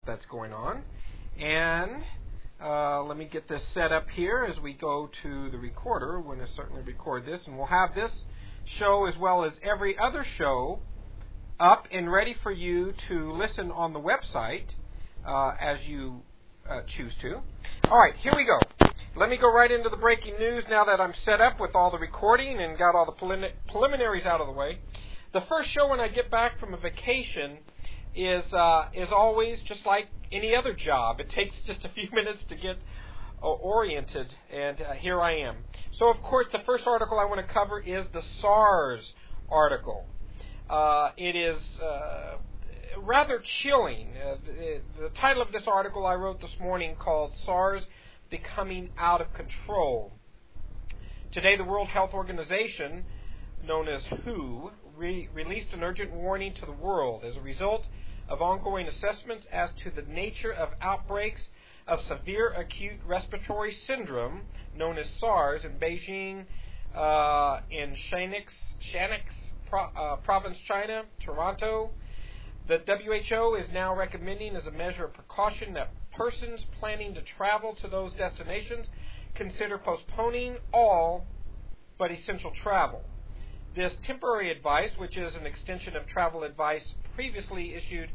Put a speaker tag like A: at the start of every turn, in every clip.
A: that's going on. And let me get this set up here as we go to the recorder. We're going to certainly record this, and we'll have this show as well as every other show up and ready for you to listen on the website as you choose to. All right, here we go. Let me go right into the breaking news now that I'm set up with all the recording and got all the preliminaries out of the way. The first show when I get back from a vacation is always just like any other job. It takes just a few minutes to get oriented, and here I am. So, of course, the first article I want to cover is the SARS article. It is rather chilling. The title of this article I wrote this morning called SARS Becoming Out of Control. Today, the World Health Organization, known as WHO, released an urgent warning to the world as a result of ongoing assessments as to the nature of outbreaks of severe acute respiratory syndrome, known as SARS, in Beijing, in Shanxi Province, China, Toronto. The WHO is now recommending as a measure of precaution that persons planning to travel to those destinations consider postponing all but essential travel. This temporary advice, which is an extension of travel advice previously issued,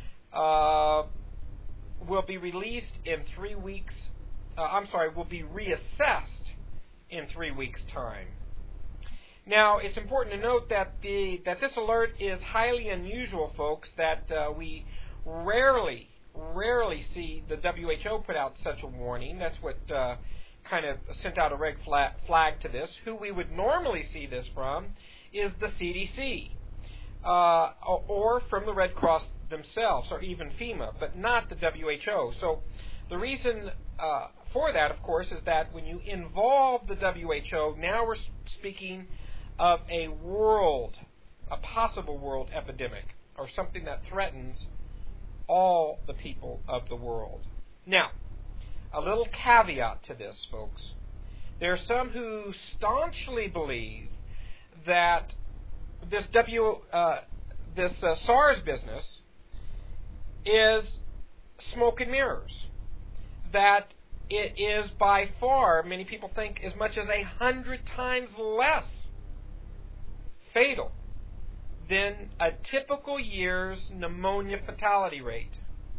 A: will be released in 3 weeks. Will be reassessed in 3 weeks' time. Now, it's important to note that this alert is highly unusual, folks. That we rarely see the WHO put out such a warning. That's what kind of sent out a red flag to this. Who we would normally see this from is the CDC or from the Red Cross themselves, or even FEMA, but not the WHO. So the reason for that, of course, is that when you involve the WHO, now we're speaking of a possible world epidemic, or something that threatens all the people of the world. Now, a little caveat to this, folks. There are some who staunchly believe that this SARS business is smoke and mirrors. That it is by far, many people think, as much as 100 times less fatal than a typical year's pneumonia fatality rate.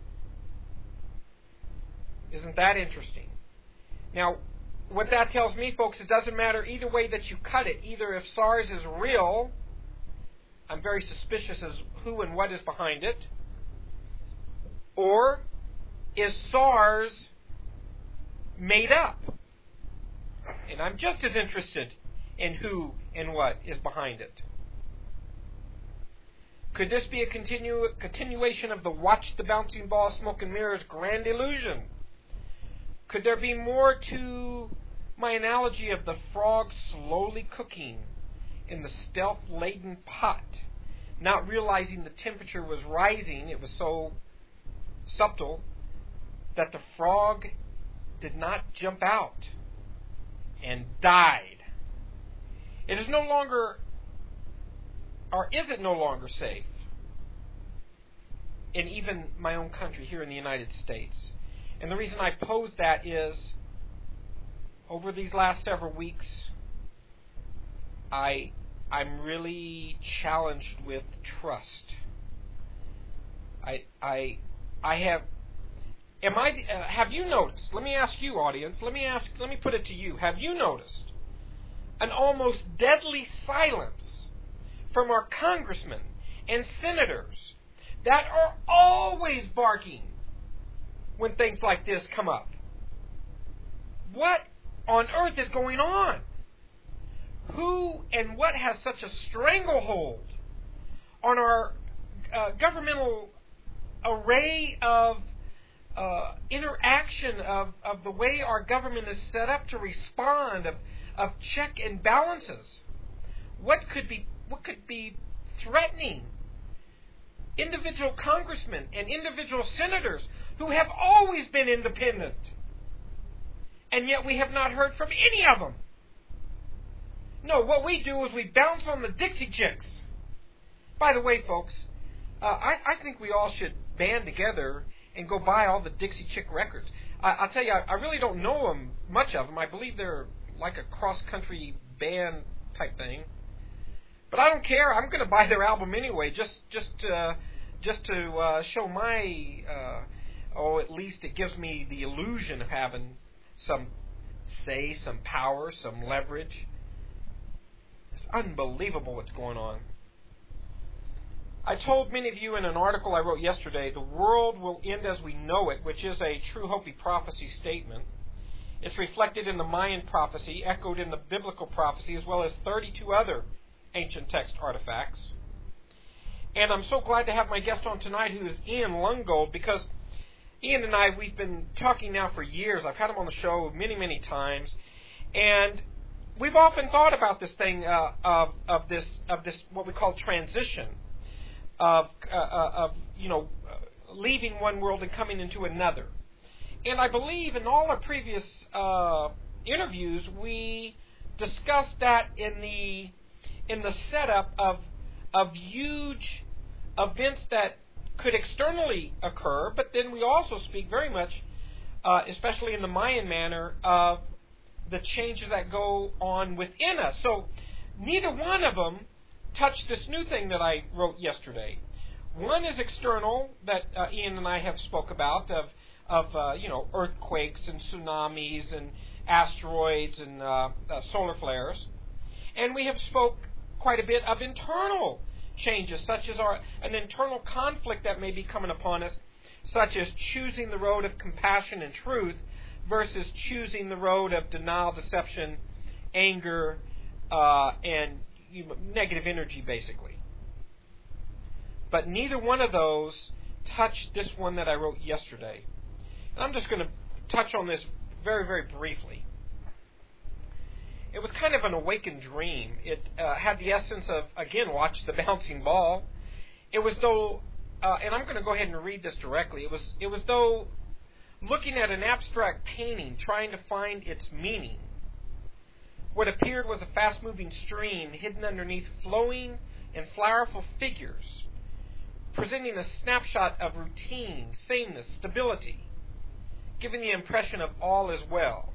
A: Isn't that interesting? Now, what that tells me, folks, it doesn't matter either way that you cut it. Either if SARS is real, I'm very suspicious as who and what is behind it, or is SARS made up? And I'm just as interested in who and what is behind it. Could this be a continuation of the watch the bouncing ball, smoke and mirrors grand illusion? Could there be more to my analogy of the frog slowly cooking in the stealth-laden pot, not realizing the temperature was rising? It was so subtle that the frog did not jump out and died. It is no longer, or is it no longer safe in even my own country here in the United States? And the reason I pose that is, over these last several weeks, I'm really challenged with trust. Have you noticed? Let me ask you, audience. Let me put it to you. Have you noticed an almost deadly silence from our congressmen and senators that are always barking when things like this come up? What on earth is going on? Who and what has such a stranglehold on our governmental array of interaction, of the way our government is set up to respond, of check and balances? What could be threatening individual congressmen and individual senators who have always been independent, and yet we have not heard from any of them? No, what we do is we bounce on the Dixie Chicks. By the way, folks, I think we all should band together and go buy all the Dixie Chick records. I'll tell you, I really don't know them, much of them. I believe they're like a cross-country band type thing. But I don't care. I'm going to buy their album anyway, just to show my, at least it gives me the illusion of having some say, some power, some leverage. It's unbelievable what's going on. I told many of you in an article I wrote yesterday, the world will end as we know it, which is a true Hopi prophecy statement. It's reflected in the Mayan prophecy, echoed in the biblical prophecy, as well as 32 other ancient text artifacts. And I'm so glad to have my guest on tonight, who is Ian Lungold, because Ian and I, we've been talking now for years. I've had him on the show many, many times, and we've often thought about this thing of this what we call transition, of leaving one world and coming into another. And I believe in all our previous interviews, we discussed that in the setup of huge events that could externally occur, but then we also speak very much, especially in the Mayan manner, of the changes that go on within us. So neither one of them touch this new thing that I wrote yesterday. One is external, that Ian and I have spoke about, of earthquakes and tsunamis and asteroids and solar flares. And we have spoke quite a bit of internal changes, such as an internal conflict that may be coming upon us, such as choosing the road of compassion and truth versus choosing the road of denial, deception, anger, and negative energy, basically. But neither one of those touched this one that I wrote yesterday. And I'm just going to touch on this very, very briefly. It was kind of an awakened dream. It had the essence of, again, watch the bouncing ball. It was though, and I'm going to go ahead and read this directly. It was though looking at an abstract painting, trying to find its meaning. What appeared was a fast-moving stream hidden underneath flowing and flowerful figures, presenting a snapshot of routine, sameness, stability, giving the impression of all is well.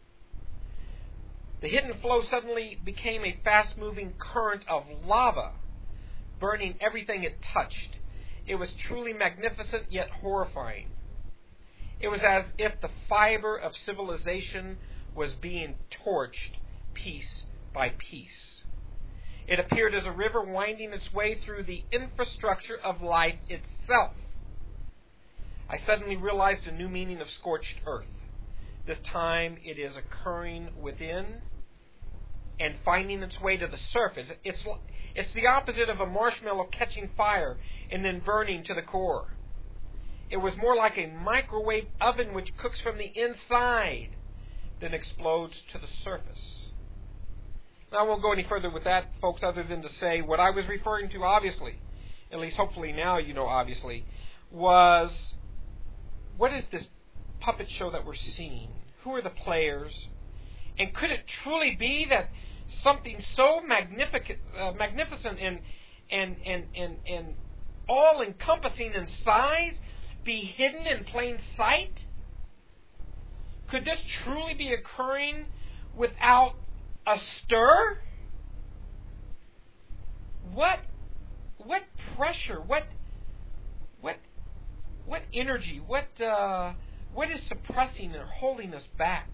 A: The hidden flow suddenly became a fast-moving current of lava, burning everything it touched. It was truly magnificent, yet horrifying. It was as if the fiber of civilization was being torched piece by piece. It appeared as a river winding its way through the infrastructure of life itself. I suddenly realized a new meaning of scorched earth. This time it is occurring within and finding its way to the surface. It's the opposite of a marshmallow catching fire and then burning to the core. It was more like a microwave oven which cooks from the inside, then explodes to the surface. Now, I won't go any further with that, folks, other than to say what I was referring to, obviously, at least hopefully now you know obviously, was what is this puppet show that we're seeing? Who are the players? And could it truly be that something so magnificent and all-encompassing in size be hidden in plain sight? Could this truly be occurring without a stir? What pressure? What energy? What is suppressing or holding us back?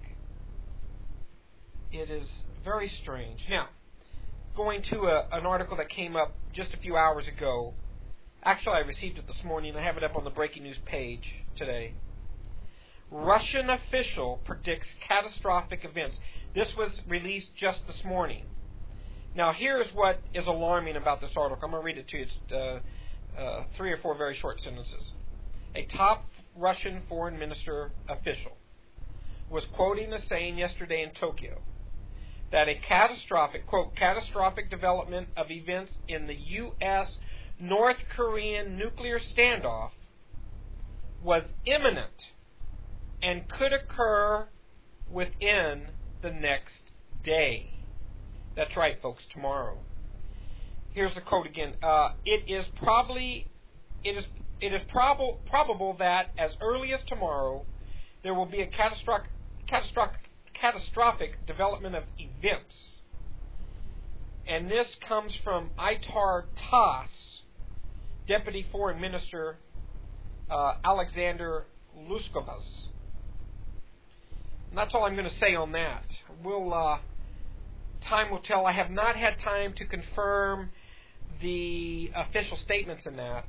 A: It is very strange. Now, going to an article that came up just a few hours ago. Actually, I received it this morning. I have it up on the breaking news page today. Russian official predicts catastrophic events. This was released just this morning. Now, here's what is alarming about this article. I'm going to read it to you. It's 3 or 4 very short sentences. A top Russian foreign minister official was quoting a saying yesterday in Tokyo that a catastrophic, quote, catastrophic development of events in the U.S.-North Korean nuclear standoff was imminent and could occur within the next day. That's right, folks, tomorrow. Here's the quote again. It it is probable that as early as tomorrow there will be a catastrophic development of events. And this comes from Itar Tass, Deputy Foreign Minister Alexander Luskovas. And that's all I'm going to say on that. Time will tell. I have not had time to confirm the official statements in that.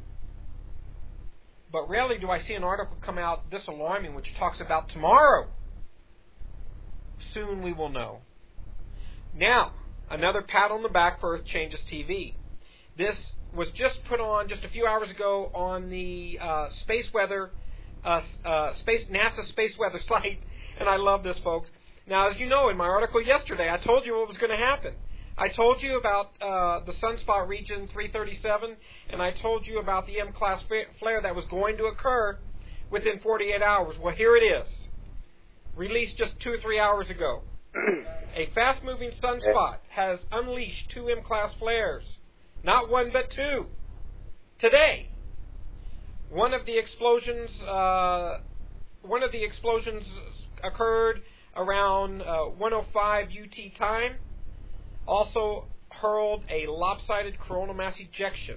A: But rarely do I see an article come out this alarming which talks about tomorrow. Soon we will know. Now, another pat on the back for Earth Changes TV. This was just put on just a few hours ago on the NASA Space Weather site, and I love this, folks. Now, as you know, in my article yesterday, I told you what was going to happen. I told you about the sunspot region 337, and I told you about the M-class flare that was going to occur within 48 hours. Well, here it is, released just 2 or 3 hours ago. A fast-moving sunspot has unleashed 2 M-class flares, not 1 but 2. Today, one of the explosions occurred around 1:05 UT time. Also hurled a lopsided coronal mass ejection.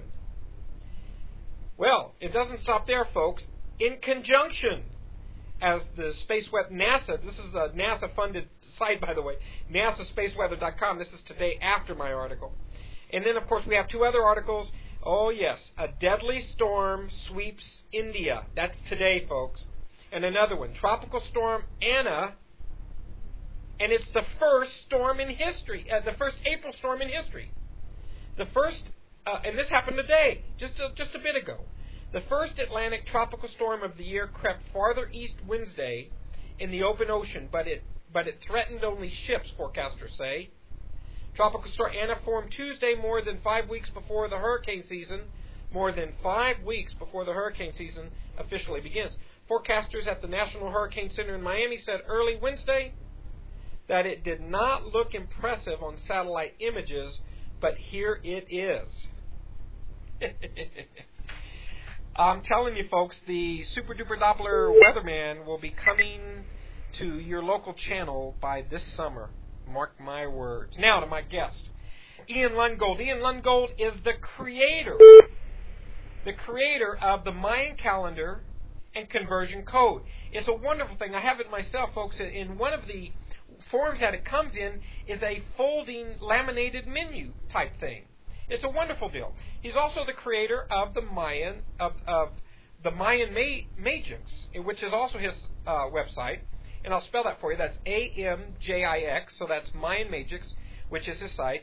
A: Well, it doesn't stop there, folks. In conjunction, as the NASA, this is a NASA-funded site, by the way, NASASpaceweather.com. This is today after my article. And then, of course, we have 2 other articles. Oh, yes, a deadly storm sweeps India. That's today, folks. And another one, Tropical Storm Anna. And it's the first storm in history, the first April storm in history. The first, and this happened today, just a bit ago. The first Atlantic tropical storm of the year crept farther east Wednesday in the open ocean, but it threatened only ships, forecasters say. Tropical Storm Anna formed Tuesday, more than 5 weeks before the hurricane season. More than 5 weeks before the hurricane season officially begins. Forecasters at the National Hurricane Center in Miami said early Wednesday that it did not look impressive on satellite images, but here it is. I'm telling you, folks, the Super Duper Doppler Weatherman will be coming to your local channel by this summer. Mark my words. Now to my guest, Ian Lungold. Ian Lungold is the creator of the Mayan calendar and conversion code. It's a wonderful thing. I have it myself, folks. In one of the forms that it comes in is a folding laminated menu type thing. It's a wonderful deal. He's also the creator of the Mayan Magix, which is also his website. And I'll spell that for you. That's AMJIX. So that's Mayan Magix, which is his site,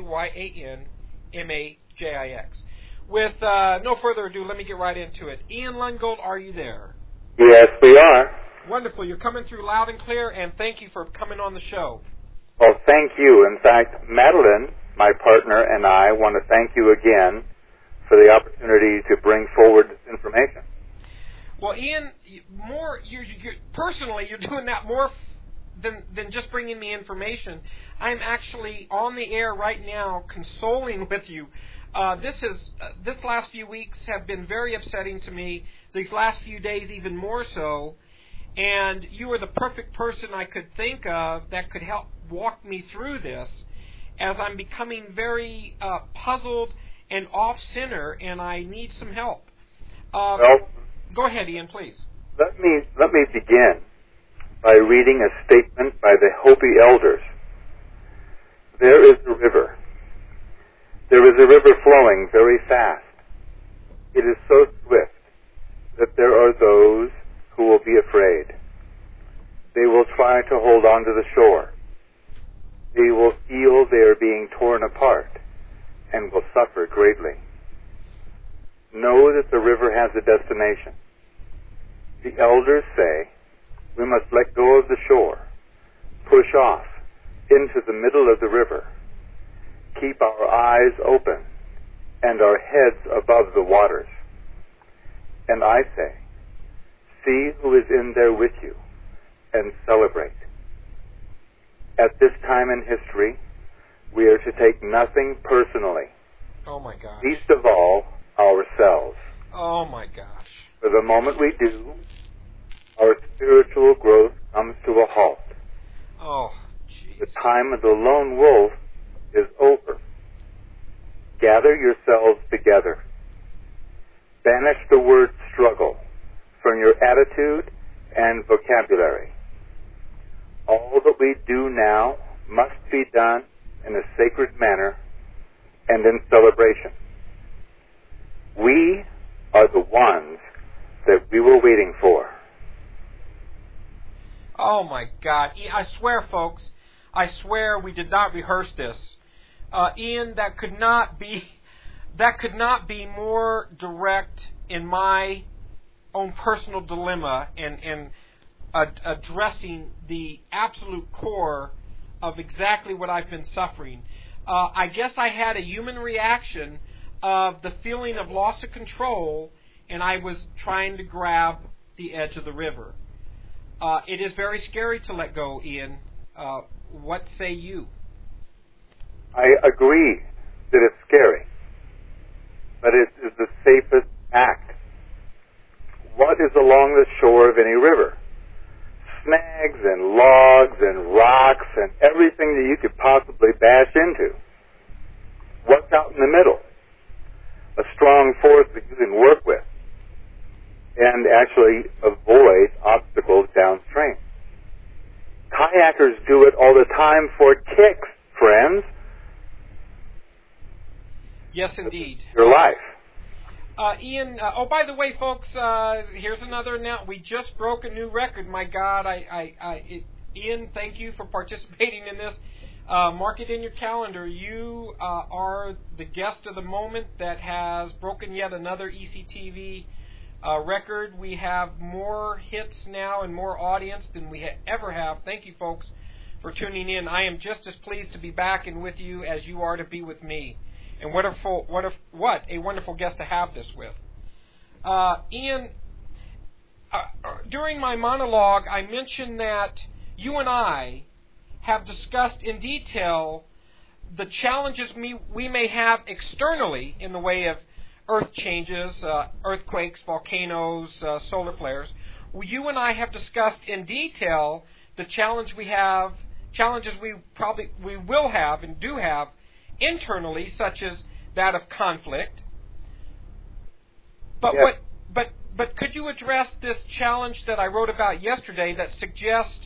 A: MAYANMAJIX. With no further ado, let me get right into it. Ian Lungold, are you there?
B: Yes, we are.
A: Wonderful. You're coming through loud and clear, and thank you for coming on the show.
B: Well, thank you. In fact, Madeline, my partner, and I want to thank you again for the opportunity to bring forward this information.
A: Well, Ian, personally, you're doing that more than just bringing me information. I'm actually on the air right now consoling with you. This last few weeks have been very upsetting to me. These last few days even more so. And you are the perfect person I could think of that could help walk me through this, as I'm becoming very puzzled and off-center, and I need some help.
B: Well,
A: go ahead, Ian, please.
B: Let me begin by reading a statement by the Hopi elders. There is a river. There is a river flowing very fast. It is so swift that there are those who will be afraid. They will try to hold on to the shore. They will feel they are being torn apart and will suffer greatly. Know that the river has a destination. The elders say we must let go of the shore, push off into the middle of the river, keep our eyes open and our heads above the waters. And I say, see who is in there with you and celebrate. At this time in history, we are to take nothing personally.
A: Oh my God.
B: Least of all, ourselves.
A: Oh, my gosh.
B: For the moment we do, our spiritual growth comes to a halt.
A: Oh, jeez.
B: The time of the lone wolf is over. Gather yourselves together. Banish the word struggle from your attitude and vocabulary. All that we do now must be done in a sacred manner and in celebration. We are the ones that we were waiting for.
A: Oh, my God. I swear, folks, I swear we did not rehearse this. Ian, that could not be more direct in my own personal dilemma and addressing the absolute core of exactly what I've been suffering. I guess I had a human reaction of the feeling of loss of control, and I was trying to grab the edge of the river. It is very scary to let go, Ian. What say you?
B: I agree that it's scary, but it is the safest act. What is along the shore of any river? Snags and logs and rocks and everything that you could possibly bash into. What's out in the middle? A strong force that you can work with and actually avoid obstacles downstream. Kayakers do it all the time for kicks, friends.
A: Yes, indeed.
B: Your life.
A: Ian, by the way, folks, here's another now. We just broke a new record. My God, Ian, thank you for participating in this. Mark it in your calendar. You are the guest of the moment that has broken yet another ECTV record. We have more hits now and more audience than we ever have. Thank you, folks, for tuning in. I am just as pleased to be back and with you as you are to be with me. And what a wonderful guest to have this with. Ian, during my monologue, I mentioned that you and I have discussed in detail the challenges we may have externally in the way of earth changes, earthquakes, volcanoes, solar flares. You and I have discussed in detail the challenges we will have and do have internally, such as that of conflict. But
B: yes.
A: But could you address this challenge that I wrote about yesterday that suggests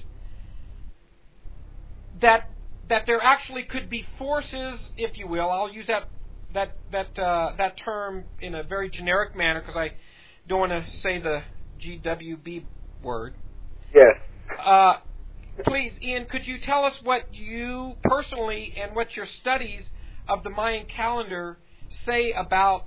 A: that there actually could be forces, if you will, I'll use that term in a very generic manner because I don't want to say the GWB word.
B: Yes.
A: Please, Ian, could you tell us what you personally and what your studies of the Mayan calendar say about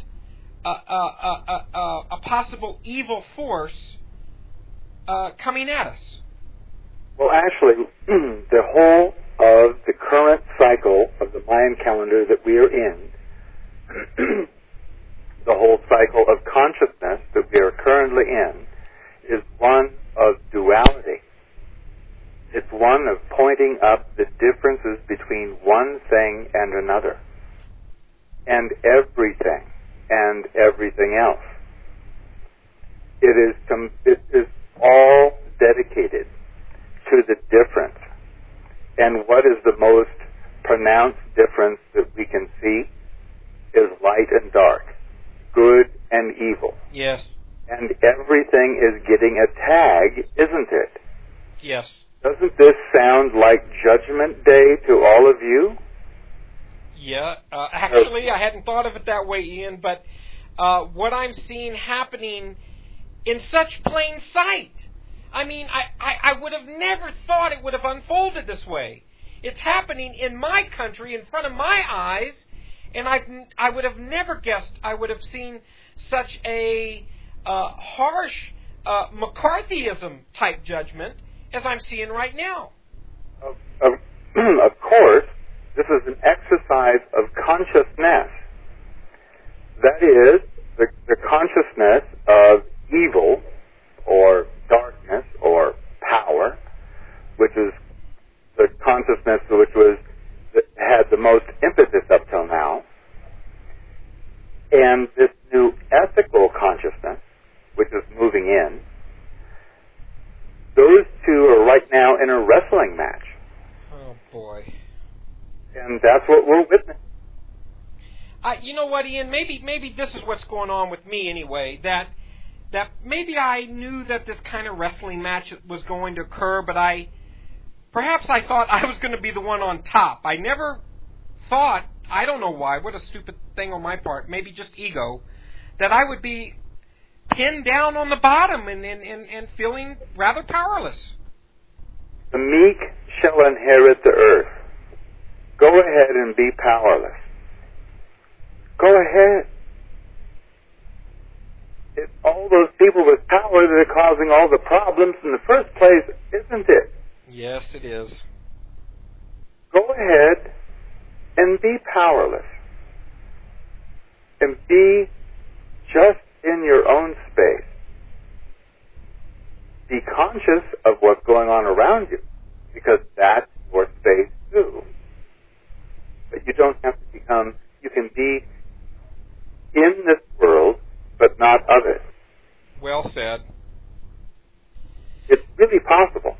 A: a possible evil force coming at us?
B: Well, actually, the whole of the current cycle of the Mayan calendar that we are in, the whole cycle of consciousness that we are currently in, is one of duality. It's one of pointing up the differences between one thing and another, and everything and everything else. It is all dedicated to the difference. And what is the most pronounced difference that we can see is light and dark, good and evil.
A: Yes.
B: And everything is getting a tag, isn't it?
A: Yes.
B: Doesn't this sound like Judgment Day to all of you?
A: Yeah. Actually, I hadn't thought of it that way, Ian, but what I'm seeing happening in such plain sight. I mean, I would have never thought it would have unfolded this way. It's happening in my country, in front of my eyes, and I would have never guessed I would have seen such a harsh McCarthyism type judgment as I'm seeing right now.
B: Of course, this is an exercise of consciousness. That is, the consciousness of evil or darkness or power, which is the consciousness that had the most impetus up till now, and this new ethical consciousness in a wrestling match.
A: Oh, boy.
B: And that's what we're witnessing.
A: You know what, Ian? Maybe this is what's going on with me anyway. That maybe I knew that this kind of wrestling match was going to occur, but perhaps I thought I was going to be the one on top. I never thought, I don't know why, what a stupid thing on my part, maybe just ego, that I would be pinned down on the bottom and feeling rather powerless.
B: The meek shall inherit the earth. Go ahead and be powerless. Go ahead. It's all those people with power that are causing all the problems in the first place, isn't it?
A: Yes, it is.
B: Go ahead and be powerless. And be just in your own space. Be conscious of what's going on around you, because that's your space too. But you don't have to become, you can be in this world, but not of it.
A: Well said.
B: It's really possible.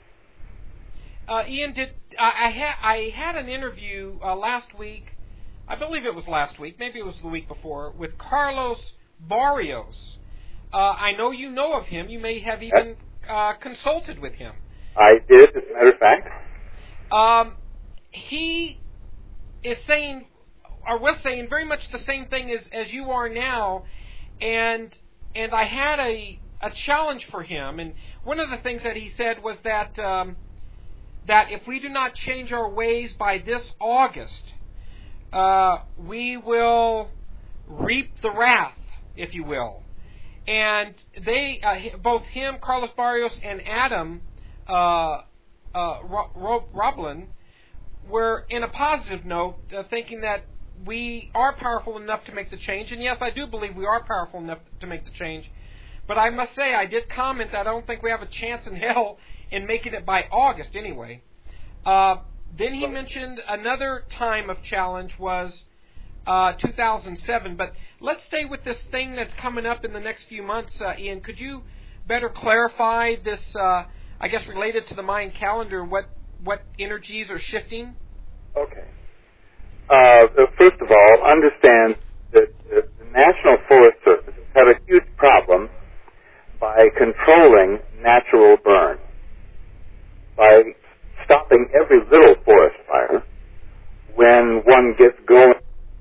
A: Ian, I had an interview last week, I believe it was last week, maybe it was the week before, with Carlos Barrios. I know you know of him. You may have even consulted with him.
B: I did, as a matter of fact.
A: He is saying, or was saying, very much the same thing as you are now, and I had a challenge for him. And one of the things that he said was that that if we do not change our ways by this August, we will reap the wrath, if you will. And they, both him, Carlos Barrios, and Adam Roblin, were in a positive note, thinking that we are powerful enough to make the change. And yes, I do believe we are powerful enough to make the change. But I must say, I did comment that I don't think we have a chance in hell in making it by August anyway. Then he mentioned another time of challenge was 2007. But let's stay with this thing that's coming up in the next few months, Ian. Could you better clarify this, I guess, related to the Mayan calendar, what energies are shifting?
B: Okay. First of all, understand that the National Forest Service has had a huge problem by controlling natural burn, by stopping every little forest fire. When one gets going,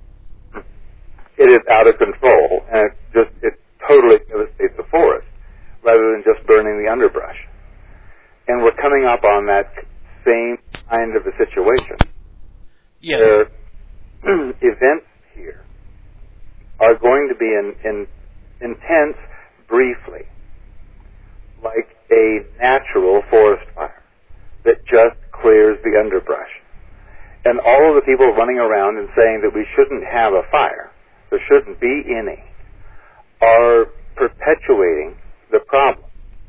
B: it is out of control, and it totally devastates the forest, rather than just burning the underbrush. And we're coming up on that same kind of a situation.
A: Yes.
B: Where events here are going to be intense briefly, like a natural forest fire that just clears the underbrush. And all of the people running around and saying that we shouldn't have a fire, there shouldn't be any, are perpetuating the problem.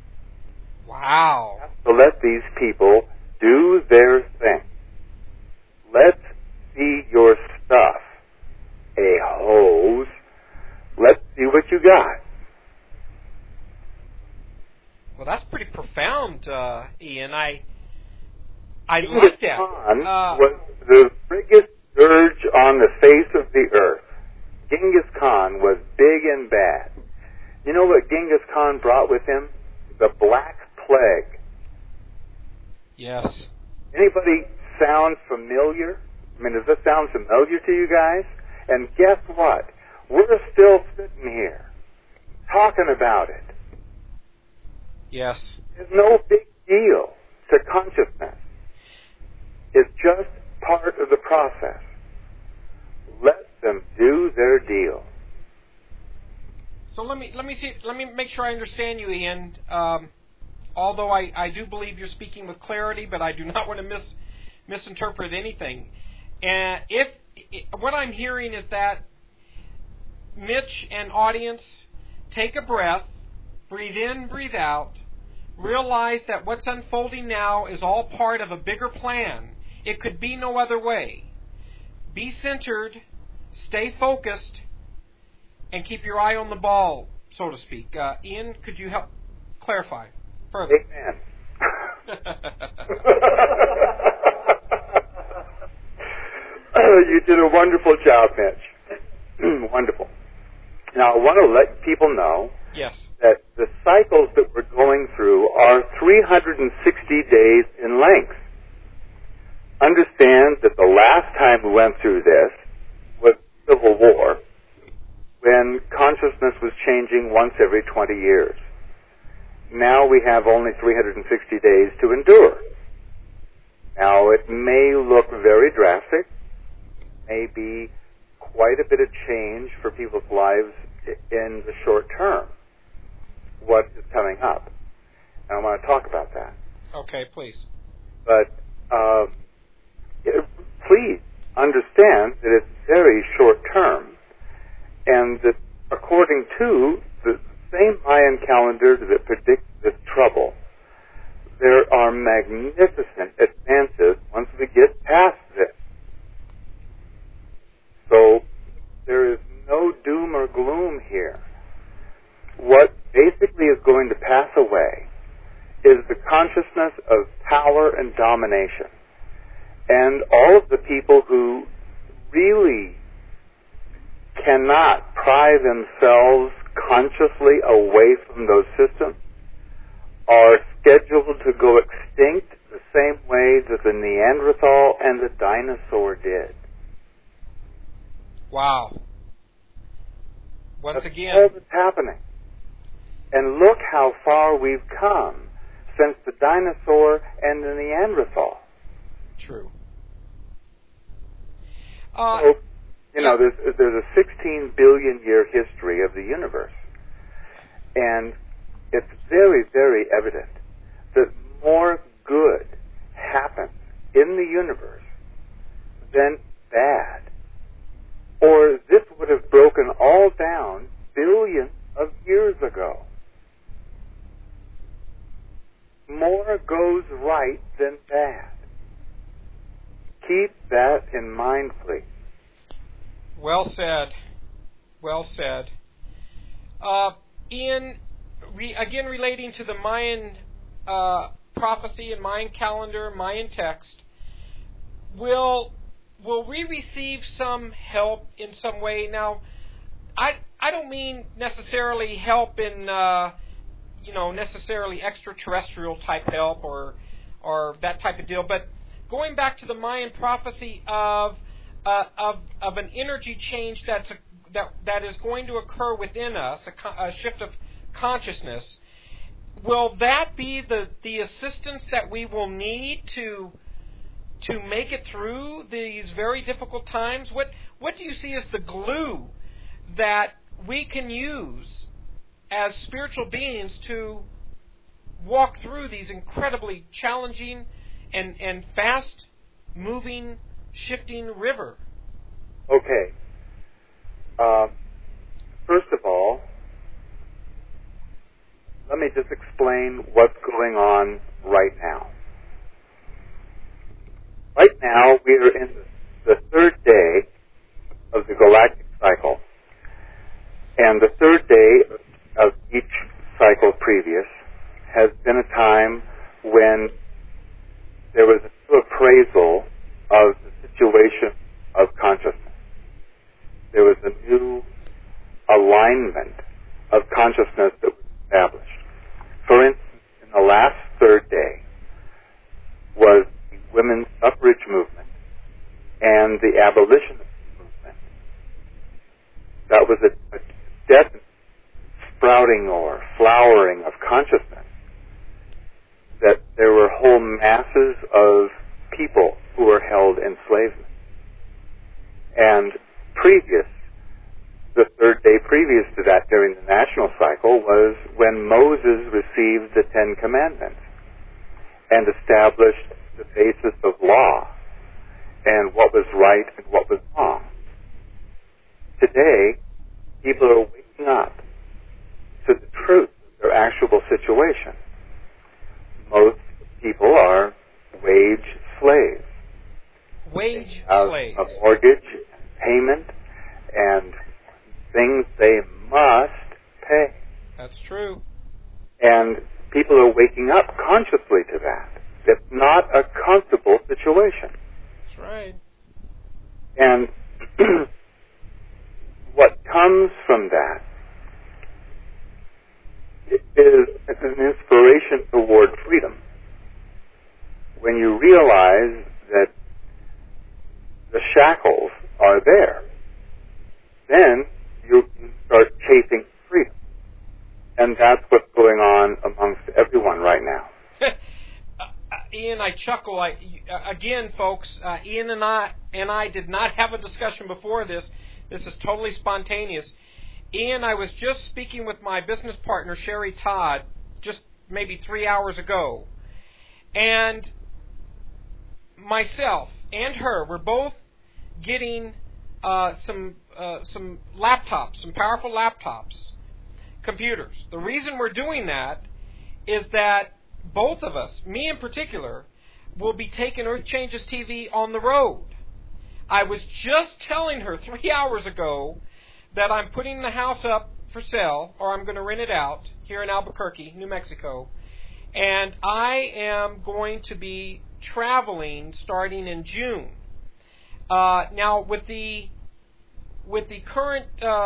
A: Wow.
B: So let these people do their thing. Let's see your stuff, a hose. Let's see what you got.
A: Well, that's pretty profound, Ian. I
B: Genghis
A: like that.
B: Khan was the biggest scourge on the face of the earth. Genghis Khan was big and bad. You know what Genghis Khan brought with him? The Black Plague.
A: Yes.
B: Anybody sound familiar? I mean, does this sound familiar to you guys? And guess what? We're still sitting here talking about it.
A: Yes.
B: It's no big deal to consciousness. It's just part of the process. Let them do their deal.
A: So let me make sure I understand you, Ian. Although I do believe you're speaking with clarity, but I do not want to misinterpret anything. And what I'm hearing is that Mitch and audience, take a breath, breathe in, breathe out, realize that what's unfolding now is all part of a bigger plan. It could be no other way. Be centered, stay focused, and keep your eye on the ball, so to speak. Ian, could you help clarify further?
B: Amen. You did a wonderful job, Mitch. Wonderful. Now, I want to let people know that the cycles that we're going through are 360 days in length. Understand that the last time we went through this was Civil War, when consciousness was changing once every 20 years. Now we have only 360 days to endure. Now, it may look very drastic, may be quite a bit of change for people's lives in the short term, what is coming up. And I want to talk about that.
A: Okay, please.
B: But please understand that it's very short term, and that according to the same Mayan calendar that predicts this trouble, there are magnificent advances once we get past this. So there is no doom or gloom here. What basically is going to pass away is the consciousness of power and domination. And all of the people who really cannot pry themselves consciously away from those systems are scheduled to go extinct the same way that the Neanderthal and the dinosaur did.
A: Wow. Once
B: That's
A: again.
B: all that's happening. And look how far we've come since the dinosaur and the Neanderthal.
A: True.
B: So, there's a 16 billion year history of the universe. And it's very, very evident that more good happens in the universe than bad. Or this would have broken all down billions of years ago. More goes right than bad. Keep that in mind, please.
A: Well said. Well said. Again, relating to the Mayan prophecy and Mayan calendar, Mayan text, will we receive some help in some way? Now, I don't mean necessarily help in necessarily extraterrestrial type help or that type of deal, but going back to the Mayan prophecy of an energy change that is going to occur within us, a shift of consciousness. Will that be the assistance that we will need to make it through these very difficult times? What do you see as the glue that we can use as spiritual beings to walk through these incredibly challenging and fast-moving, shifting river?
B: Okay. First of all, let me just explain what's going on right now. Right now, we are in the third day of the galactic cycle. And the third day of each cycle previous has been a time when there was a new appraisal of the situation of consciousness. There was a new alignment of consciousness that was established. For instance, in the last third day was the women's suffrage movement and the abolitionist movement. That was a definite sprouting or flowering of consciousness, that there were whole masses of people who were held in enslavement. And the third day previous to that during the national cycle was when Moses received the Ten Commandments and established the basis of law and what was right and what was wrong. Today, people are waking up to the truth of their actual situation. Most people are wage slaves.
A: Wage slaves.
B: A mortgage, payment, and things they must pay.
A: That's true.
B: And people are waking up consciously to that. not a comfortable situation.
A: That's right.
B: And what comes from that is an inspiration toward freedom. When you realize that the shackles are there, then you can start chasing freedom. And that's what's going on amongst everyone right now.
A: Ian, I chuckle. Again, folks, Ian and I did not have a discussion before this. This is totally spontaneous. Ian, I was just speaking with my business partner, Sherry Todd, just maybe 3 hours ago. And myself and her were both getting some laptops, some powerful laptops, computers. The reason we're doing that is that both of us, me in particular, will be taking Earth Changes TV on the road. I was just telling her 3 hours ago that I'm putting the house up for sale, or I'm going to rent it out here in Albuquerque, New Mexico, and I am going to be traveling starting in June. Now, with the current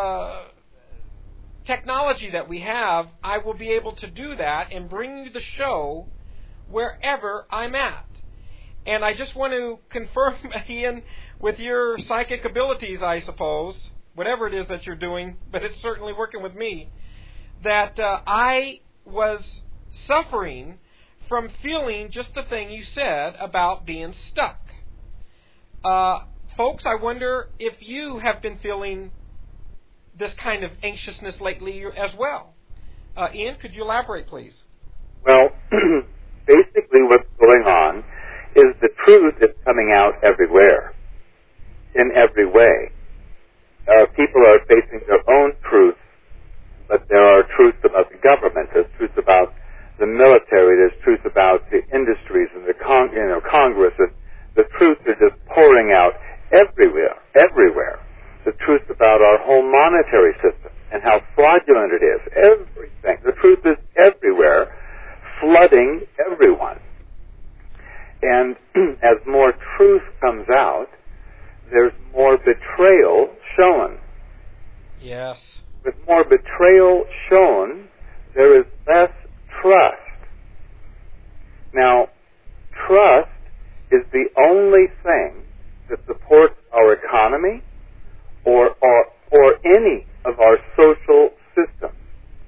A: technology that we have, I will be able to do that and bring you the show wherever I'm at. And I just want to confirm, Ian, with your psychic abilities, I suppose, whatever it is that you're doing, but it's certainly working with me, that I was suffering from feeling just the thing you said about being stuck. Folks, I wonder if you have been feeling this kind of anxiousness lately as well. Ian, could you elaborate, please?
B: Well, basically what's going on is the truth is coming out everywhere, in every way. People are facing their own truth, but there are truths about the government, there's truths about the military, there's truths about the industries and the Congress, and the truths are just pouring out everywhere. The truth about our whole monetary system and how fraudulent it is, everything. The truth is everywhere, flooding everyone. And as more truth comes out, there's more betrayal shown.
A: Yes.
B: With more betrayal shown, there is less trust. Now, trust is the only thing that supports our economy or any of our social systems.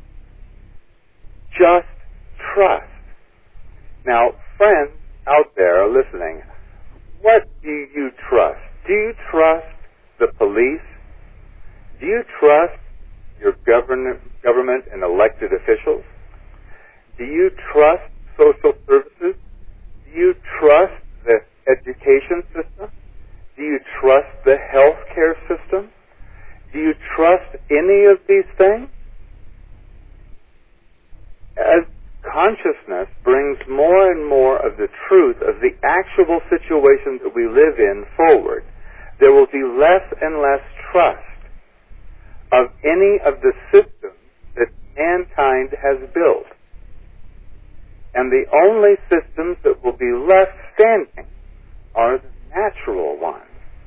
B: Just trust. Now, friends out there are listening, what do you trust? Do you trust the police? Do you trust your government and elected officials? Do you trust social services? Do you trust the education system? Do you trust the health care system? Do you trust any of these things? As consciousness brings more and more of the truth of the actual situation that we live in forward, there will be less and less trust of any of the systems that mankind has built. And the only systems that will be left standing are the natural ones.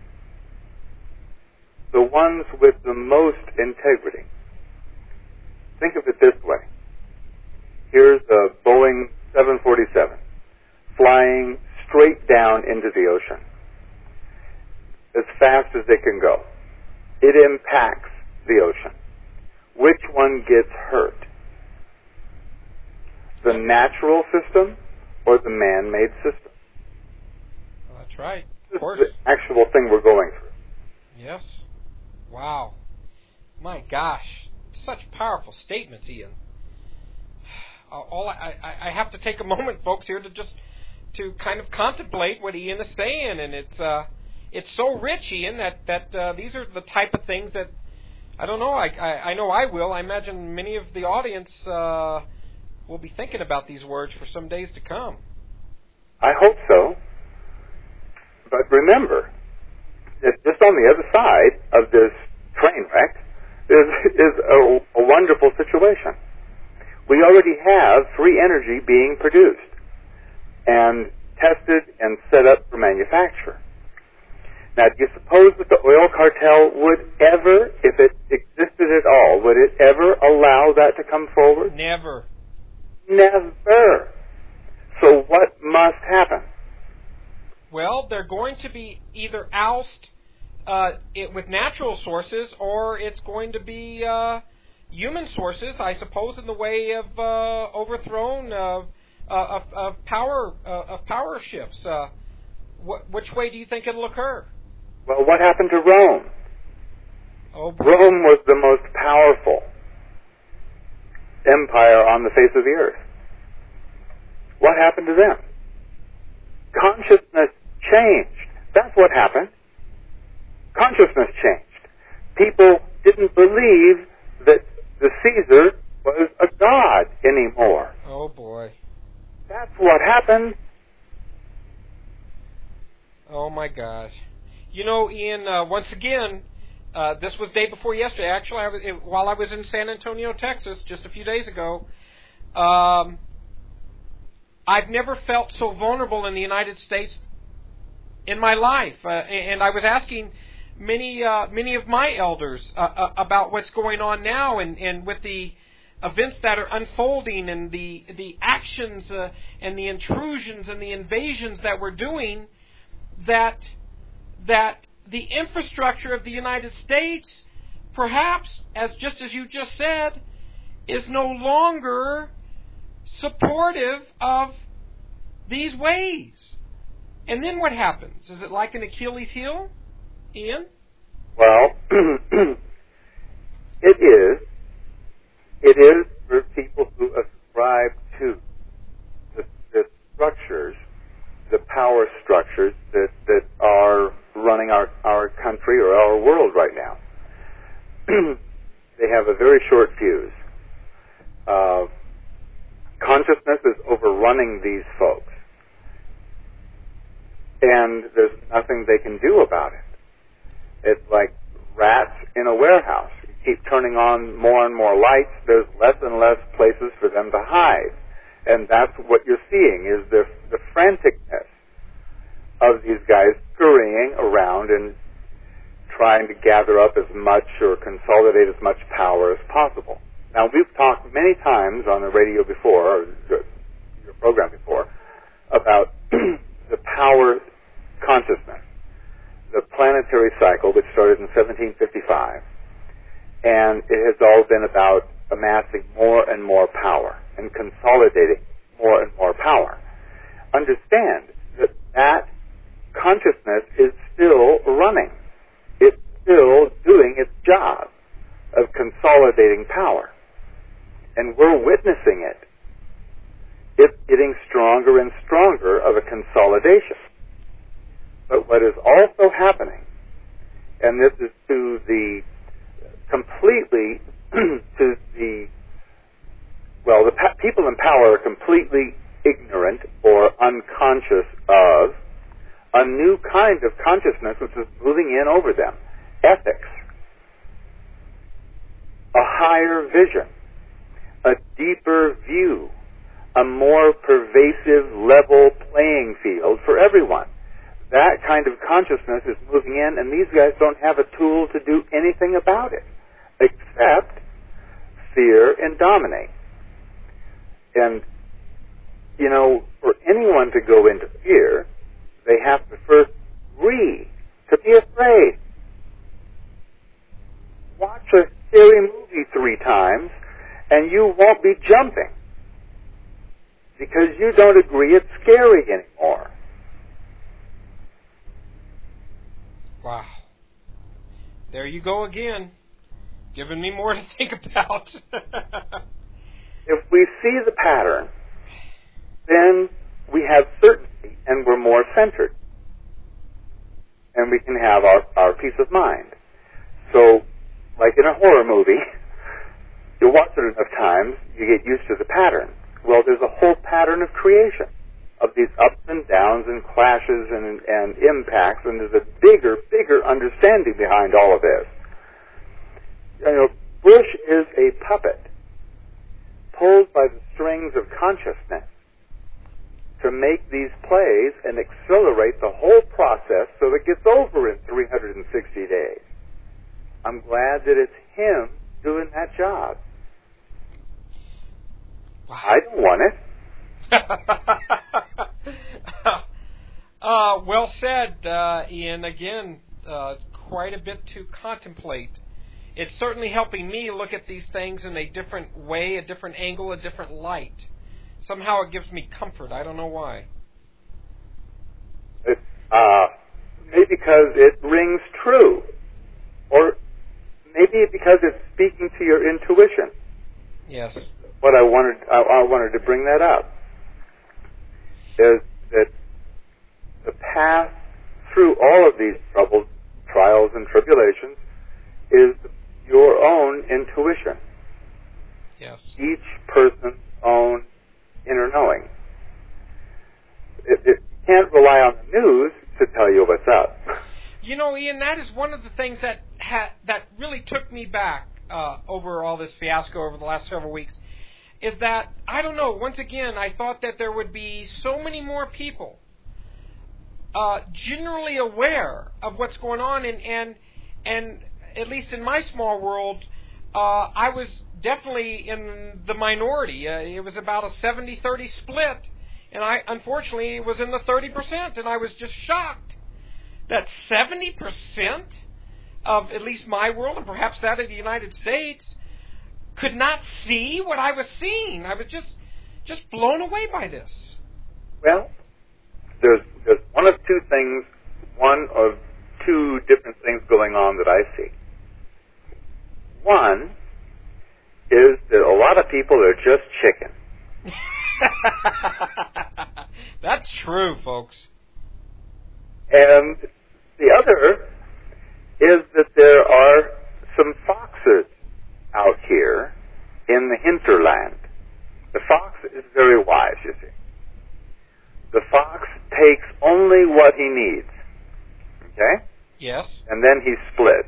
B: The ones with the most integrity. Think of it this way. Here's a Boeing 747 flying straight down into the ocean as fast as they can go. It impacts the ocean. Which one gets hurt? The natural system or the man-made system?
A: Well, that's right.
B: This is the actual thing we're going through.
A: Yes. Wow. My gosh. Such powerful statements, Ian. I have to take a moment, folks, here to kind of contemplate what Ian is saying, and it's so rich, Ian, that these are the type of things that I don't know. I know I will. I imagine many of the audience will be thinking about these words for some days to come.
B: I hope so. But remember that just on the other side of this train wreck is a wonderful situation. We already have free energy being produced. And tested and set up for manufacture. Now, do you suppose that the oil cartel would ever, if it existed at all, would it ever allow that to come forward?
A: Never.
B: Never. So what must happen?
A: Well, they're going to be either oust it with natural sources, or it's going to be human sources, I suppose, in the way of overthrown of power shifts. Which way do you think it'll occur?
B: Well, what happened to Rome?
A: Oh, boy.
B: Rome was the most powerful empire on the face of the earth. What happened to them? Consciousness changed. That's what happened. Consciousness changed. People didn't believe that the Caesar was a god anymore.
A: Oh, boy.
B: That's what happened.
A: Oh, my gosh. You know, Ian, once again, this was day before yesterday. Actually, while I was in San Antonio, Texas, just a few days ago, I've never felt so vulnerable in the United States in my life. And I was asking many of my elders about what's going on now, and with the events that are unfolding, and the actions and the intrusions and the invasions that we're doing, that the infrastructure of the United States, perhaps, as you just said, is no longer supportive of these ways. And then what happens? Is it like an Achilles heel, Ian?
B: Well, it is. It is for people who ascribe to the structures, the power structures that are running our country or our world right now. They have a very short fuse. Consciousness is overrunning these folks, and there's nothing they can do about it. It's like rats in a warehouse. You keep turning on more and more lights, there's less and less places for them to hide. And that's what you're seeing, is the franticness of these guys scurrying around and trying to gather up as much or consolidate as much power as possible. Now, we've talked many times on the radio before, or your program before, about the power consciousness, the planetary cycle, which started in 1755, and it has all been about amassing more and more power and consolidating more and more power. Understand that consciousness is still running. It's still doing its job of consolidating power. And we're witnessing it. It's getting stronger and stronger of a consolidation. But what is also happening, and this is to the completely, to the, well, the people in power are completely ignorant or unconscious of a new kind of consciousness which is moving in over them. Ethics. A higher vision. A deeper view. A more pervasive, level playing field for everyone. That kind of consciousness is moving in, and these guys don't have a tool to do anything about it, except fear and dominate. And, you know, for anyone to go into fear, they have to first agree to be afraid. Watch a scary movie 3 times, and you won't be jumping, because you don't agree it's scary anymore.
A: Wow. There you go again, giving me more to think about.
B: If we see the pattern, then we have certainty and we're more centered. And we can have our peace of mind. So, like in a horror movie, you watch it enough times, you get used to the pattern. Well, there's a whole pattern of creation, of these ups and downs and clashes and impacts, and there's a bigger understanding behind all of this. You know, Bush is a puppet pulled by the strings of consciousness to to make these plays and accelerate the whole process so it gets over in 360 days. I'm glad that it's him doing that job.
A: Wow.
B: I don't want it.
A: Well said, Ian. Again, quite a bit to contemplate. It's certainly helping me look at these things in a different way, a different angle, a different light. Somehow it gives me comfort. I don't know why.
B: Maybe because it rings true. Or maybe because it's speaking to your intuition.
A: Yes.
B: What I wanted to bring that up is that the path through all of these troubles, trials, and tribulations is your own intuition.
A: Yes.
B: Each person's own inner knowing. You can't rely on the news to tell you what's up.
A: You know, Ian, that is one of the things that really took me back over all this fiasco over the last several weeks, is that, I don't know, once again, I thought that there would be so many more people generally aware of what's going on, and at least in my small world, I was definitely in the minority. It was about a 70-30 split, and I unfortunately was in the 30%, and I was just shocked that 70% of at least my world, and perhaps that of the United States, could not see what I was seeing. I was just blown away by this. Well,
B: there's one of two different things going on that I see. One is that a lot of people are just chicken.
A: That's true, folks.
B: And the other is that there are some foxes out here in the hinterland. The fox is very wise, you see. The fox takes only what he needs. Okay?
A: Yes.
B: And then he splits.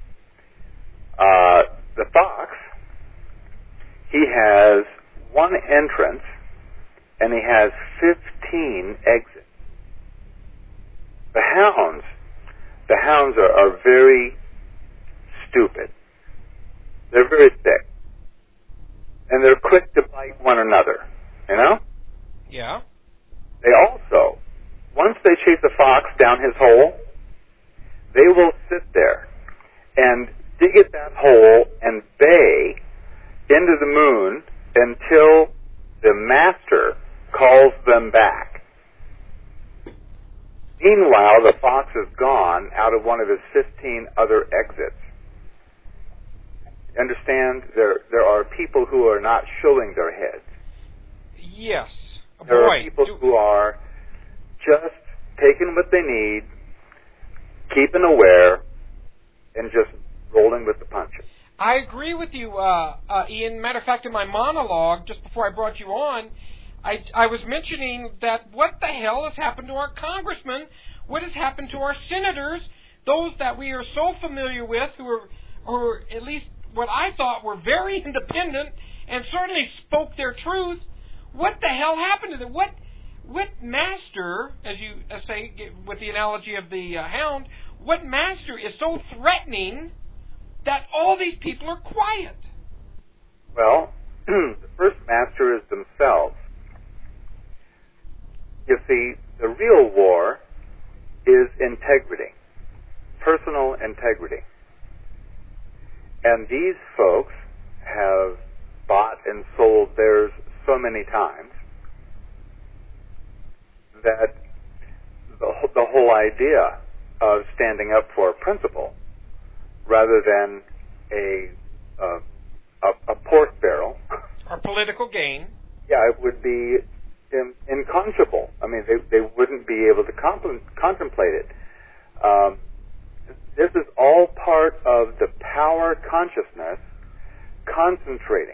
B: The fox, he has one entrance, and he has 15 exits. The hounds are very stupid. They're very thick. And they're quick to bite one another, you know?
A: Yeah.
B: They also, once they chase a fox down his hole, they will sit there and dig at that hole and bay into the moon until the master calls them back. Meanwhile, the fox is gone out of one of his 15 other exits. Understand, there are people who are not showing their heads.
A: Yes.
B: There are people who are just taking what they need, keeping aware, and just rolling with the punches.
A: I agree with you, Ian. Matter of fact, in my monologue, just before I brought you on, I was mentioning that what the hell has happened to our congressmen? What has happened to our senators? Those that we are so familiar with, who are at least what I thought were very independent and certainly spoke their truth. What the hell happened to them? What master, as you say with the analogy of the hound, what master is so threatening that all these people are quiet?
B: Well, the first master is themselves. You see, the real war is integrity, personal integrity. And these folks have bought and sold theirs so many times that the whole idea of standing up for a principle rather than a pork barrel
A: or political gain,
B: it would be inconceivable. I mean, they wouldn't be able to contemplate it. This is all part of the power consciousness concentrating.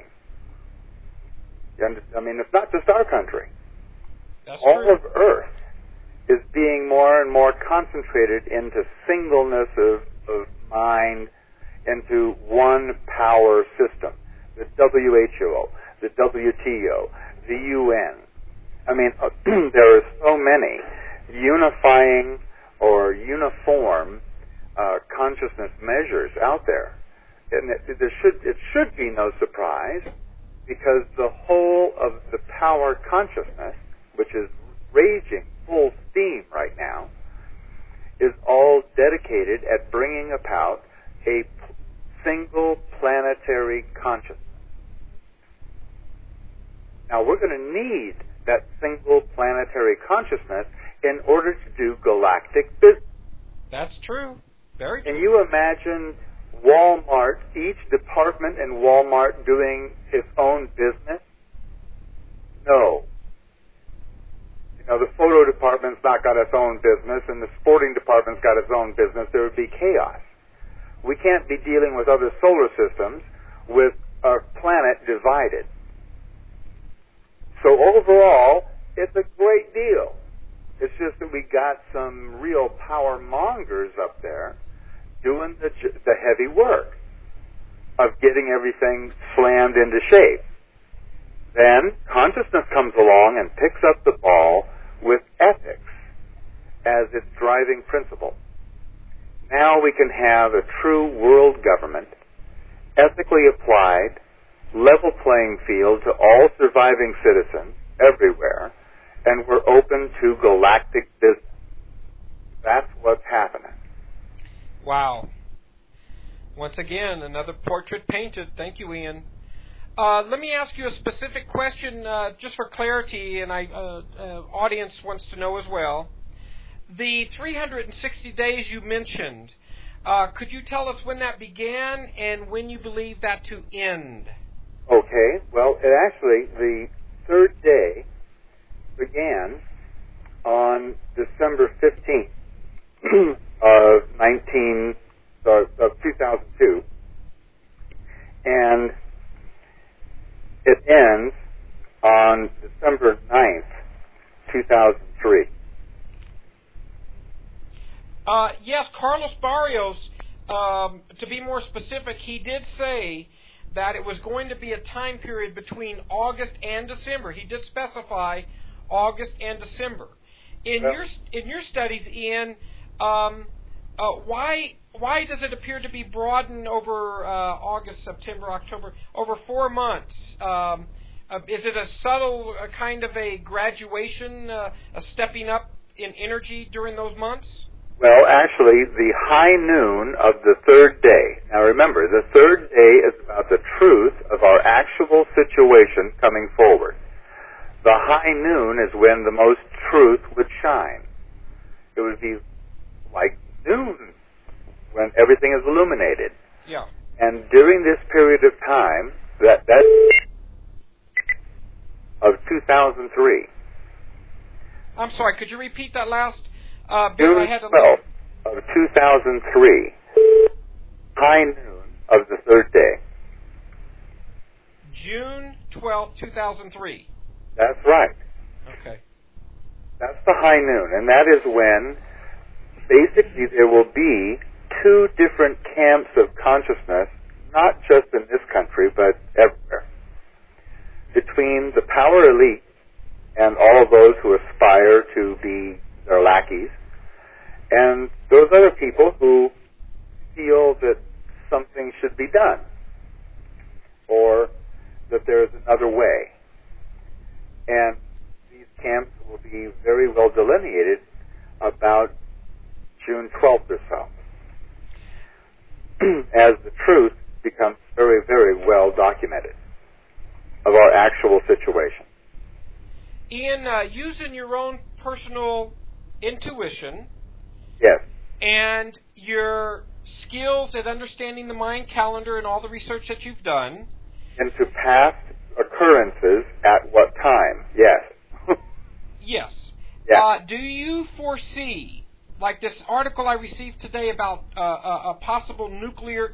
B: I mean, it's not just our country.
A: That's
B: all
A: true.
B: of Earth is being more and more concentrated into singleness of mind, into one power system. The WHO, the WTO, the UN. I mean, there are so many unifying or uniform consciousness measures out there. And it should be no surprise, because the whole of the power consciousness, which is raging full steam right now, is all dedicated at bringing about a single planetary consciousness. Now, we're going to need that single planetary consciousness in order to do galactic business.
A: That's true. Very true.
B: Can you imagine Walmart, each department in Walmart doing its own business? No. You know, the photo department's not got its own business, and the sporting department's got its own business. There would be chaos. We can't be dealing with other solar systems with our planet divided. So overall, it's a great deal. It's just that we got some real power mongers up there doing the heavy work of getting everything slammed into shape. Then consciousness comes along and picks up the ball with ethics as its driving principle. Now we can have a true world government, ethically applied, level playing field to all surviving citizens everywhere, and we're open to galactic business. That's what's happening.
A: Wow. Once again, another portrait painted. Thank you, Ian. Let me ask you a specific question, just for clarity, and audience wants to know as well. The 360 days you mentioned, could you tell us when that began and when you believe that to end?
B: Okay. Well, the third day began on December 15th of 2002, and it ends on December 9th, 2003.
A: Yes, Carlos Barrios, to be more specific, he did say that it was going to be a time period between August and December. He did specify August and December. In your studies, Ian, why does it appear to be broadened over August, September, October, over 4 months? Is it a subtle kind of a graduation, a stepping up in energy during those months?
B: Well, actually, the high noon of the third day. Now remember, the third day is about the truth of our actual situation coming forward. The high noon is when the most truth would shine. It would be like noon, when everything is illuminated.
A: Yeah.
B: And during this period of time, that of 2003.
A: I'm sorry, could you repeat that last bit?
B: June 12th of 2003, high noon of the third day.
A: June 12th, 2003.
B: That's right.
A: Okay.
B: That's the high noon, and that is when basically there will be two different camps of consciousness, not just in this country, but everywhere, between the power elite and all of those who aspire to be their lackeys, and those other people who feel that something should be done, or that there is another way. And these camps will be very well delineated about June 12th or so, as the truth becomes very, very well documented of our actual situation.
A: Ian, using your own personal intuition,
B: yes,
A: and your skills at understanding the Mayan calendar and all the research that you've done,
B: into past occurrences at what time? Yes.
A: yes.
B: Yeah.
A: Do you foresee, like this article I received today about a possible nuclear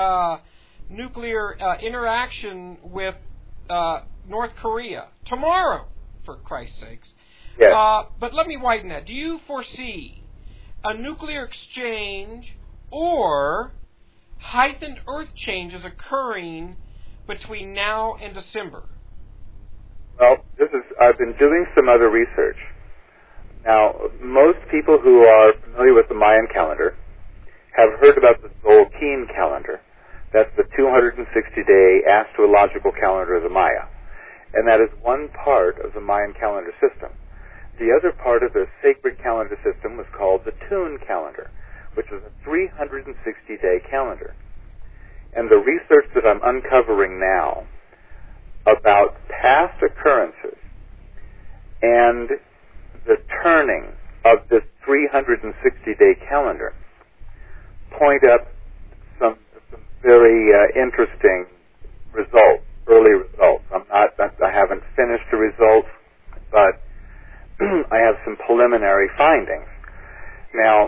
A: interaction with North Korea tomorrow, for Christ's sakes?
B: Yes.
A: But let me widen that. Do you foresee a nuclear exchange or heightened earth changes occurring between now and December?
B: Well, I've been doing some other research. Now, most people who are familiar with the Mayan calendar have heard about the Tzolk'in calendar. That's the 260-day astrological calendar of the Maya. And that is one part of the Mayan calendar system. The other part of the sacred calendar system was called the Tune calendar, which was a 360-day calendar. And the research that I'm uncovering now about past occurrences and the turning of this 360-day calendar point up some very interesting results, early results. I haven't finished the results, but I have some preliminary findings. Now,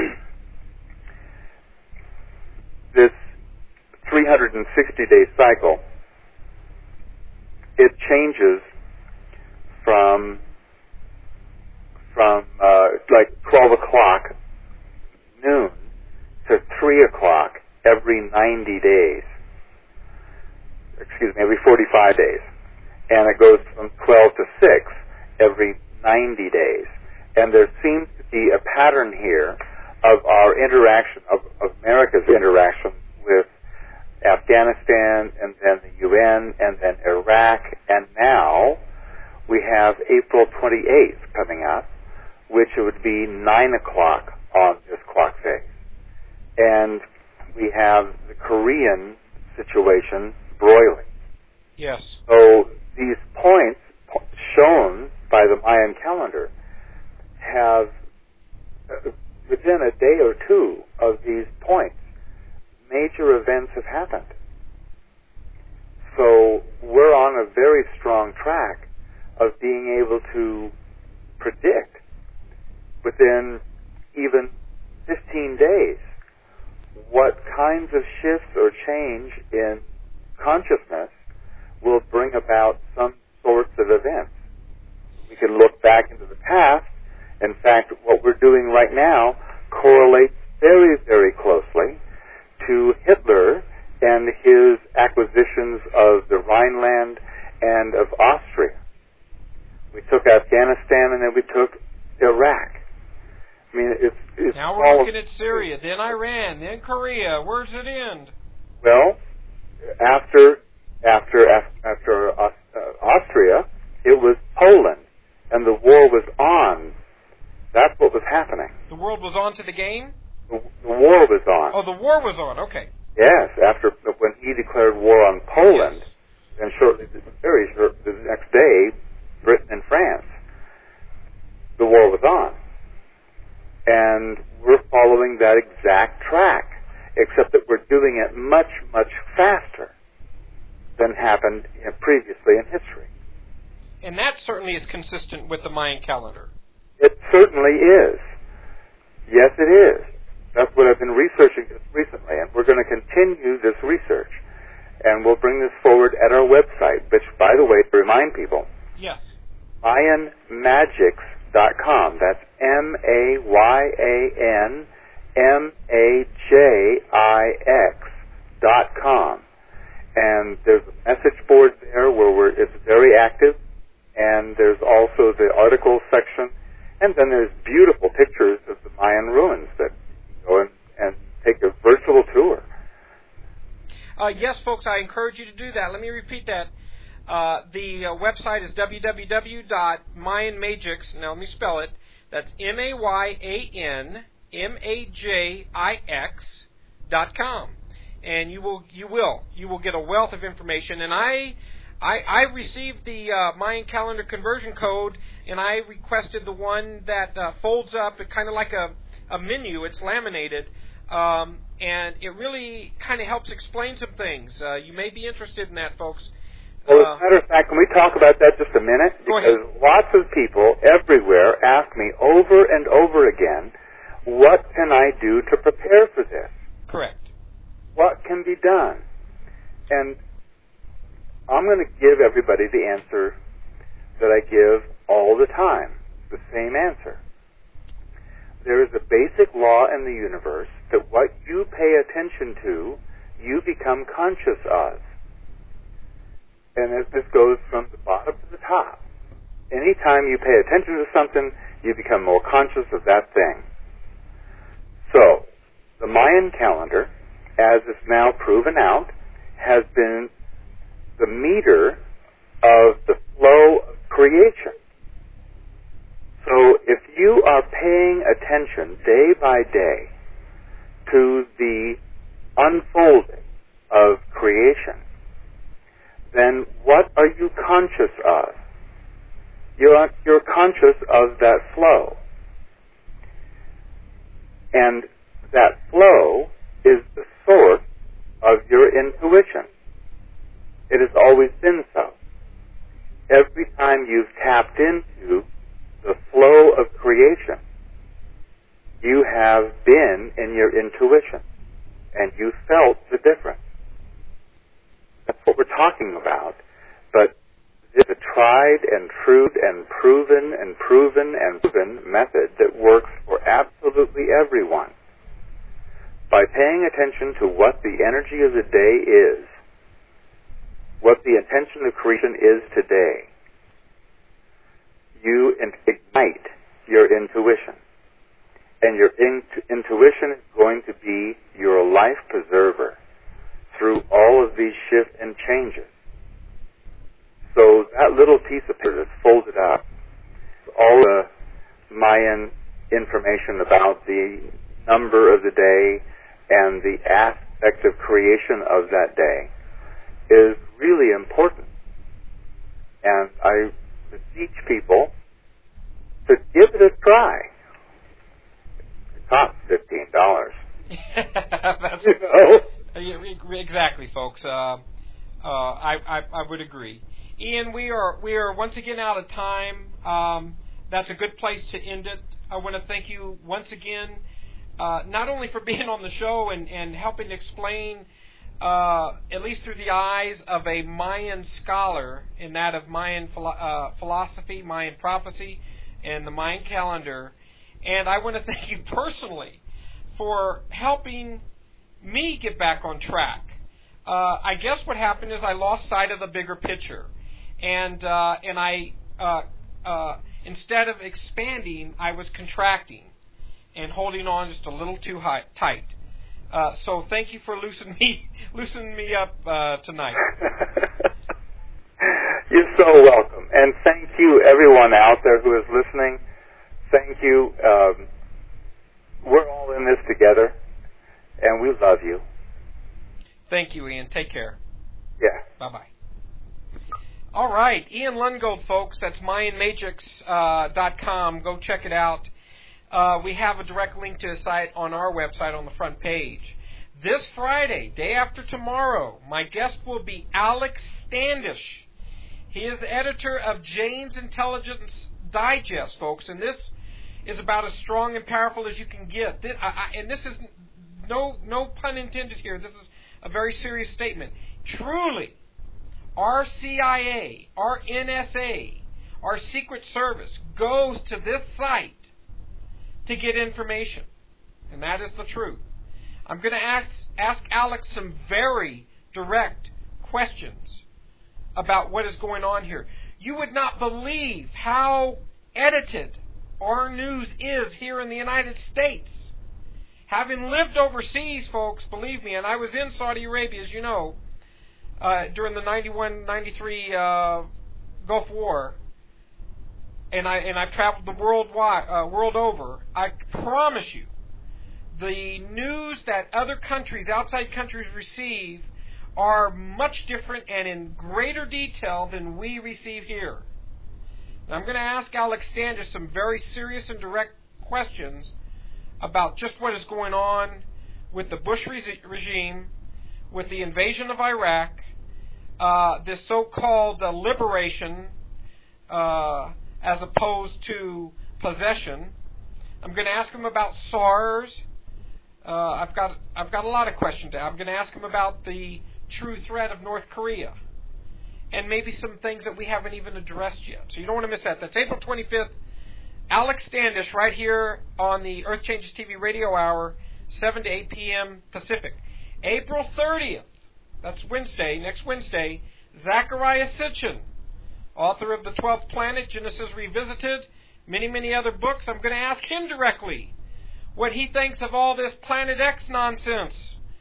B: this 360-day cycle, it changes from like 12 o'clock noon to 3 o'clock every 90 days. Every 45 days. And it goes from 12 to 6 every 90 days. And there seems to be a pattern here of our interaction, of America's interaction with Afghanistan, and then the UN, and then Iraq, and now we have April 28th coming up, which would be 9 o'clock on this clock face. And we have the Korean situation broiling.
A: Yes.
B: So these points shown by the Mayan calendar have, within a day or two of these points, major events have happened. So we're on a very strong track of being able to predict within even 15 days what kinds of shifts or change in consciousness will bring about some sorts of events. We can look back into the past. In fact, what we're doing right now correlates very, very closely to Hitler and his acquisitions of the Rhineland and of Austria. We took Afghanistan and then we took Iraq. I mean, it's
A: now we're looking at Syria, then Iran, then Korea. Where's it end?
B: Well, after Austria, it was Poland, and the war was on. That's what was happening.
A: The world was on to the game?
B: The war was on.
A: Oh, the war was on. Okay.
B: Yes, when he declared war on Poland,
A: yes.
B: And very short, the next day, Britain and France, the war was on. And we're following that exact track, except that we're doing it much, much faster than happened previously in history.
A: And that certainly is consistent with the Mayan calendar.
B: It certainly is. Yes, it is. That's what I've been researching recently, and we're going to continue this research. And we'll bring this forward at our website, which, by the way, to remind people,
A: yes,
B: MayanMagix.com. That's MayanMagix.com. And there's a message board there where it's very active, and there's also the articles section, and then there's beautiful pictures of the Mayan ruins that you go and take a virtual tour.
A: Yes, folks, I encourage you to do that. Let me repeat that. The website is www.mayanmagix. Now, let me spell it. That's MayanMagix.com. And you will get a wealth of information. And I received the Mayan calendar conversion code, and I requested the one that folds up, kind of like a menu. It's laminated, and it really kind of helps explain some things. You may be interested in that, folks.
B: Well, as a matter of fact, can we talk about that just a minute? Because lots of people everywhere ask me over and over again, what can I do to prepare for this?
A: Correct.
B: What can be done? And I'm going to give everybody the answer that I give all the time, the same answer. There is a basic law in the universe that what you pay attention to, you become conscious of. And this goes from the bottom to the top. Anytime you pay attention to something, you become more conscious of that thing. So, the Mayan calendar, as is now proven out, has been the meter of the flow of creation. So if you are paying attention day by day to the unfolding of creation, then what are you conscious of? You're conscious of that flow. And that flow is the source of your intuition. It has always been so. Every time you've tapped into the flow of creation, you have been in your intuition, and you felt the difference. That's what we're talking about, but it's a tried and true and proven method that works for absolutely everyone. By paying attention to what the energy of the day is, what the intention of creation is today, you ignite your intuition. And your intuition is going to be your life preserver through all of these shifts and changes. So that little piece of paper that's folded up, all the Mayan information about the number of the day and the aspect of creation of that day, is really important. And I beseech people to give it a try. It costs $15.
A: That's,
B: you know?
A: Exactly, folks. I would agree. Ian, we are once again out of time. That's a good place to end it. I want to thank you once again, not only for being on the show and helping explain, at least through the eyes of a Mayan scholar, in that of Mayan philosophy, Mayan prophecy, and the Mayan calendar. And I want to thank you personally for helping me get back on track. I guess what happened is I lost sight of the bigger picture, and I instead of expanding, I was contracting and holding on just a little too tight. So thank you for loosening me up tonight.
B: You're so welcome, and thank you everyone out there who is listening. Thank you. We're all in this together, and we love you.
A: Thank you, Ian. Take care.
B: Yeah.
A: Bye-bye. All right, Ian Lungold, folks. That's MayanMatrix.com. Go check it out. We have a direct link to the site on our website on the front page. This Friday, day after tomorrow, my guest will be Alex Standish. He is the editor of Jane's Intelligence Digest, folks, and this is about as strong and powerful as you can get. And this is no pun intended here. This is a very serious statement. Truly, our CIA, our NSA, our Secret Service goes to this site to get information. And that is the truth. I'm going to ask Alex some very direct questions about what is going on here. You would not believe how edited our news is here in the United States. Having lived overseas, folks, believe me, and I was in Saudi Arabia, as you know, during the 91-93 Gulf War, and I've traveled the world over. I promise you, the news that other countries, outside countries, receive are much different and in greater detail than we receive here. And I'm going to ask Alex Standish some very serious and direct questions about just what is going on with the Bush regime, with the invasion of Iraq, this so-called liberation as opposed to possession. I'm going to ask him about SARS. I've got a lot of questions. I'm going to ask him about the true threat of North Korea, and maybe some things that we haven't even addressed yet. So you don't want to miss that. That's April 25th. Alex Standish right here on the Earth Changes TV radio hour, 7 to 8 p.m. Pacific. April 30th, that's Wednesday, next Wednesday, Zecharia Sitchin, author of The 12th Planet, Genesis Revisited, many other books. I'm going to ask him directly what he thinks of all this Planet X nonsense.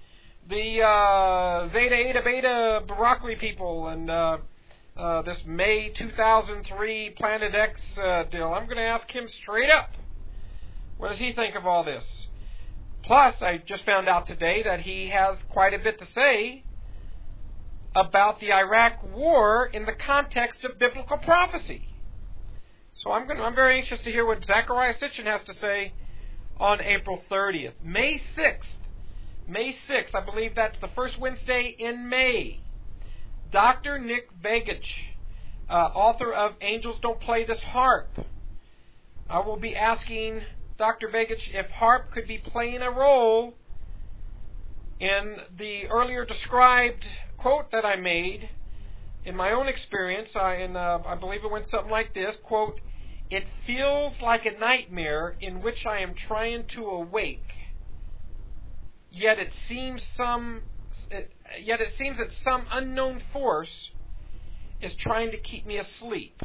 A: The Zeta, Eta, Beta, broccoli people, and this May 2003 Planet X deal. I'm going to ask him straight up, what does he think of all this? Plus, I just found out today that he has quite a bit to say about the Iraq War in the context of biblical prophecy. So I'm very anxious to hear what Zecharia Sitchin has to say on April 30th. May 6th, I believe that's the first Wednesday in May. Dr. Nick Begich, author of Angels Don't Play This Harp. I will be asking Dr. Begich if harp could be playing a role in the earlier described quote that I made in my own experience. I believe it went something like this, quote, "It feels like a nightmare in which I am trying to awake, yet it seems that some unknown force is trying to keep me asleep."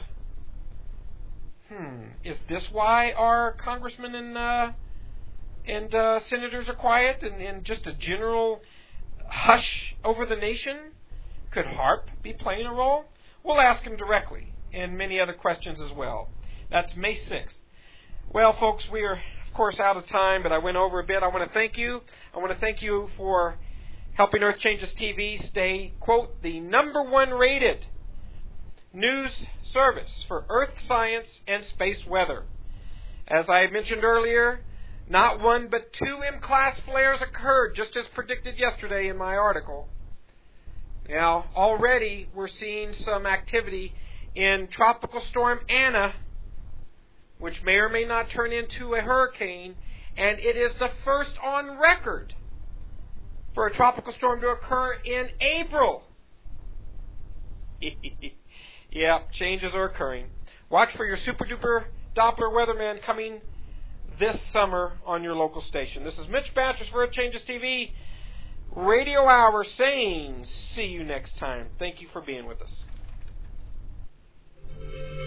A: Is this why our congressmen and senators are quiet and just a general hush over the nation? Could harp be playing a role? We'll ask him directly, and many other questions as well. That's May 6th. Well, folks, we are, of course, out of time, but I went over a bit. I want to thank you. I want to thank you for helping Earth Changes TV stay, quote, the #1 rated news service for Earth science and space weather. As I mentioned earlier, not one but 2 M-class flares occurred, just as predicted yesterday in my article. Now, already we're seeing some activity in Tropical Storm Anna, which may or may not turn into a hurricane, and it is the first on record for a tropical storm to occur in April. Yeah, changes are occurring. Watch for your super-duper Doppler weatherman coming this summer on your local station. This is Mitch Bantris for Earth Changes TV Radio Hour saying see you next time. Thank you for being with us.